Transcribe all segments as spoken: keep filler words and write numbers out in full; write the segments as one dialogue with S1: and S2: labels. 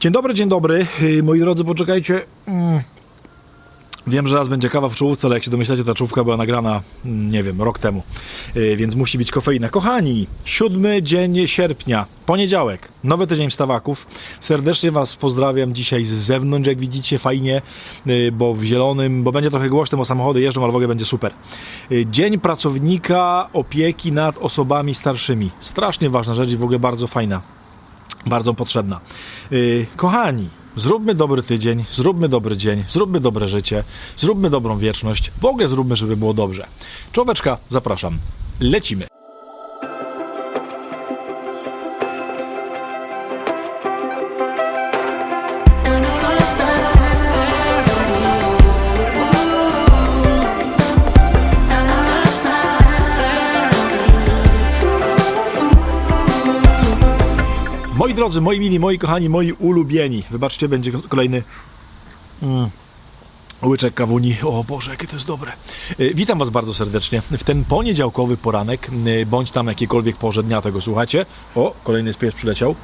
S1: Dzień dobry, dzień dobry. Moi drodzy, poczekajcie. Mm. Wiem, że raz będzie kawa w czołówce, ale jak się domyślacie, ta czołówka była nagrana, nie wiem, rok temu. Yy, więc musi być kofeina. Kochani, siódmy dzień sierpnia, poniedziałek, nowy tydzień wstawaków. Serdecznie was pozdrawiam dzisiaj z zewnątrz, jak widzicie, fajnie, yy, bo w zielonym, bo będzie trochę głośno, bo samochody jeżdżą, ale w ogóle będzie super. Yy, dzień pracownika opieki nad osobami starszymi. Strasznie ważna rzecz i w ogóle bardzo fajna. Bardzo potrzebna. Yy, kochani, zróbmy dobry tydzień, zróbmy dobry dzień, zróbmy dobre życie, zróbmy dobrą wieczność, w ogóle zróbmy, żeby było dobrze. Czołóweczka, zapraszam. Lecimy. Moi drodzy, moi mili, moi kochani, moi ulubieni. Wybaczcie, będzie kolejny mm, łyczek kawuni. O Boże, jakie to jest dobre. Yy, witam was bardzo serdecznie w ten poniedziałkowy poranek, yy, bądź tam jakiejkolwiek porze dnia tego słuchacie. O, kolejny pies przyleciał,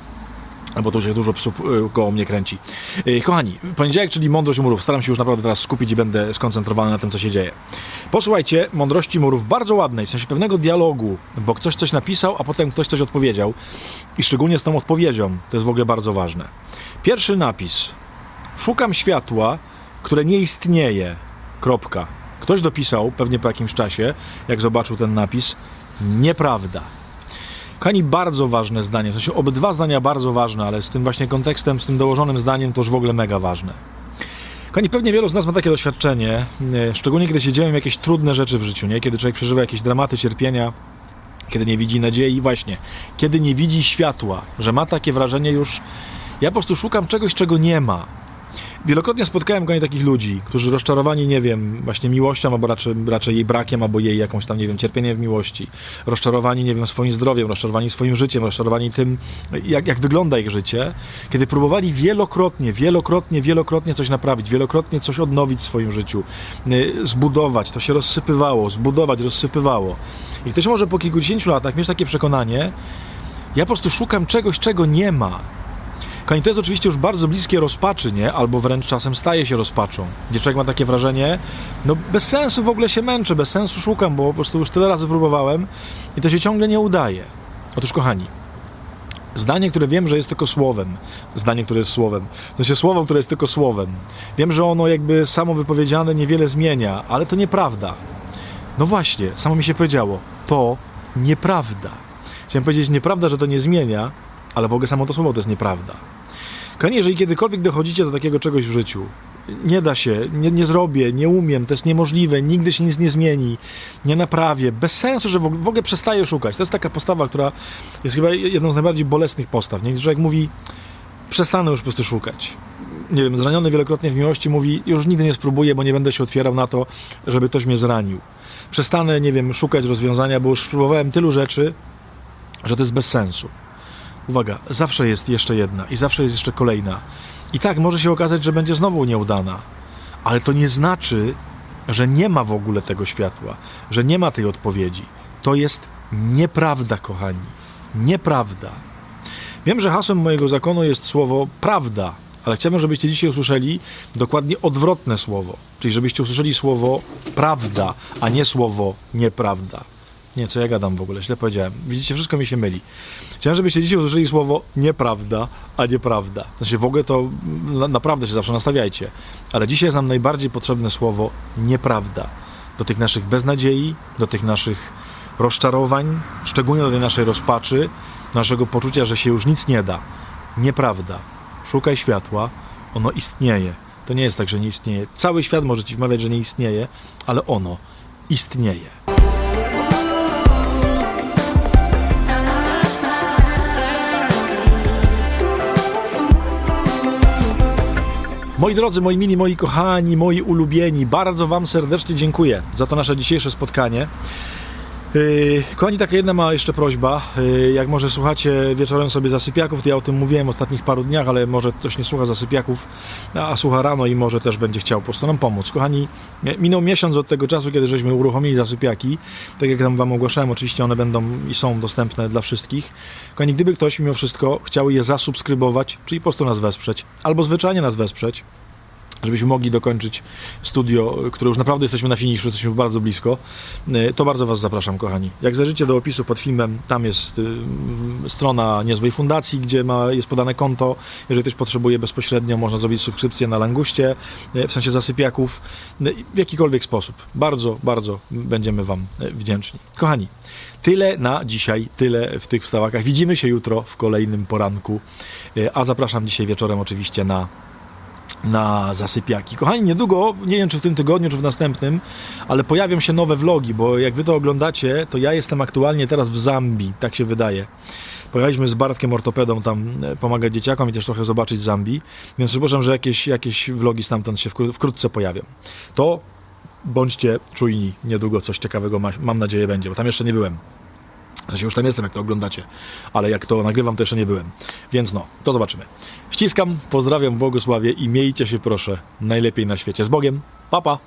S1: bo tu się dużo psów yy, koło mnie kręci. Yy, kochani, poniedziałek, czyli mądrość murów. Staram się już naprawdę teraz skupić i będę skoncentrowany na tym, co się dzieje. Posłuchajcie, mądrości murów, bardzo ładnej, w sensie pewnego dialogu, bo ktoś coś napisał, a potem ktoś coś odpowiedział. I szczególnie z tą odpowiedzią, to jest w ogóle bardzo ważne. Pierwszy napis. Szukam światła, które nie istnieje. Kropka. Ktoś dopisał, pewnie po jakimś czasie, jak zobaczył ten napis, nieprawda. Kochani, bardzo ważne zdanie, w sensie obydwa zdania bardzo ważne, ale z tym właśnie kontekstem, z tym dołożonym zdaniem to już w ogóle mega ważne. Kochani, pewnie wielu z nas ma takie doświadczenie, szczególnie kiedy się dzieją jakieś trudne rzeczy w życiu, nie? Kiedy człowiek przeżywa jakieś dramaty, cierpienia, kiedy nie widzi nadziei, właśnie, kiedy nie widzi światła, że ma takie wrażenie już, ja po prostu szukam czegoś, czego nie ma. Wielokrotnie spotkałem kochani takich ludzi, którzy rozczarowani, nie wiem, właśnie miłością, albo raczej, raczej jej brakiem, albo jej jakąś tam, nie wiem, cierpieniem w miłości, rozczarowani, nie wiem, swoim zdrowiem, rozczarowani swoim życiem, rozczarowani tym, jak, jak wygląda ich życie, kiedy próbowali wielokrotnie, wielokrotnie, wielokrotnie coś naprawić, wielokrotnie coś odnowić w swoim życiu, zbudować, to się rozsypywało, zbudować, rozsypywało. I ktoś może po kilkudziesięciu latach mieć takie przekonanie, ja po prostu szukam czegoś, czego nie ma. Kochani, to jest oczywiście już bardzo bliskie rozpaczy, nie? Albo wręcz czasem staje się rozpaczą, gdzie człowiek ma takie wrażenie, no bez sensu w ogóle się męczę, bez sensu szukam, bo po prostu już tyle razy próbowałem i to się ciągle nie udaje. Otóż kochani, zdanie, które wiem, że jest tylko słowem, zdanie, które jest słowem, w sensie słowo, które jest tylko słowem, wiem, że ono jakby samo wypowiedziane niewiele zmienia, ale to nieprawda. No właśnie, samo mi się powiedziało, to nieprawda. Chciałem powiedzieć nieprawda, że to nie zmienia, ale w ogóle samo to słowo to jest nieprawda. Kochani, jeżeli kiedykolwiek dochodzicie do takiego czegoś w życiu, nie da się, nie, nie zrobię, nie umiem, to jest niemożliwe, nigdy się nic nie zmieni, nie naprawię, bez sensu, że w ogóle, w ogóle przestaję szukać. To jest taka postawa, która jest chyba jedną z najbardziej bolesnych postaw. Nie? Człowiek mówi, przestanę już po prostu szukać. Nie wiem, zraniony wielokrotnie w miłości mówi, już nigdy nie spróbuję, bo nie będę się otwierał na to, żeby ktoś mnie zranił. Przestanę, nie wiem, szukać rozwiązania, bo już spróbowałem tylu rzeczy, że to jest bez sensu. Uwaga, zawsze jest jeszcze jedna i zawsze jest jeszcze kolejna. I tak, może się okazać, że będzie znowu nieudana. Ale to nie znaczy, że nie ma w ogóle tego światła, że nie ma tej odpowiedzi. To jest nieprawda, kochani. Nieprawda. Wiem, że hasłem mojego zakonu jest słowo prawda, ale chciałbym, żebyście dzisiaj usłyszeli dokładnie odwrotne słowo. Czyli żebyście usłyszeli słowo prawda, a nie słowo nieprawda. Nie, co ja gadam w ogóle, źle powiedziałem. Widzicie, wszystko mi się myli. Chciałem, żebyście dzisiaj usłyszeli słowo nieprawda, a nieprawda. Znaczy w ogóle to na, naprawdę się zawsze nastawiajcie. Ale dzisiaj jest nam najbardziej potrzebne słowo nieprawda. Do tych naszych beznadziei, do tych naszych rozczarowań, szczególnie do tej naszej rozpaczy, naszego poczucia, że się już nic nie da. Nieprawda. Szukaj światła, ono istnieje. To nie jest tak, że nie istnieje. Cały świat może ci wmawiać, że nie istnieje, ale ono istnieje. Moi drodzy, moi mili, moi kochani, moi ulubieni, bardzo wam serdecznie dziękuję za to nasze dzisiejsze spotkanie. Yy, kochani, taka jedna ma jeszcze prośba. Yy, jak może słuchacie wieczorem sobie zasypiaków, to ja o tym mówiłem w ostatnich paru dniach, ale może ktoś nie słucha zasypiaków, a, a słucha rano i może też będzie chciał po prostu nam pomóc. Kochani, minął miesiąc od tego czasu, kiedy żeśmy uruchomili zasypiaki. Tak jak tam wam ogłaszałem, oczywiście one będą i są dostępne dla wszystkich. Kochani, gdyby ktoś mimo wszystko chciał je zasubskrybować, czyli po prostu nas wesprzeć, albo zwyczajnie nas wesprzeć, żebyśmy mogli dokończyć studio, które już naprawdę jesteśmy na finiszu, jesteśmy bardzo blisko, to bardzo was zapraszam, kochani. Jak zajrzycie do opisu pod filmem, tam jest y, strona Niezłej Fundacji, gdzie ma, jest podane konto. Jeżeli ktoś potrzebuje bezpośrednio, można zrobić subskrypcję na Languście, y, w sensie zasypiaków, y, w jakikolwiek sposób. Bardzo, bardzo będziemy wam y, wdzięczni. Kochani, tyle na dzisiaj, tyle w tych wstawakach. Widzimy się jutro w kolejnym poranku, y, a zapraszam dzisiaj wieczorem oczywiście na na zasypiaki. Kochani, niedługo, nie wiem czy w tym tygodniu, czy w następnym, ale pojawią się nowe vlogi, bo jak wy to oglądacie, to ja jestem aktualnie teraz w Zambii, tak się wydaje. Pojechaliśmy z Bartkiem ortopedą tam pomagać dzieciakom i też trochę zobaczyć Zambii, więc przypuszczam, że jakieś, jakieś vlogi stamtąd się wkró- wkrótce pojawią. To bądźcie czujni, niedługo coś ciekawego ma, mam nadzieję będzie, bo tam jeszcze nie byłem. Znaczy już tam jestem, jak to oglądacie, ale jak to nagrywam, to jeszcze nie byłem. Więc no, to zobaczymy. Ściskam, pozdrawiam, błogosławię i miejcie się proszę najlepiej na świecie. Z Bogiem, pa pa!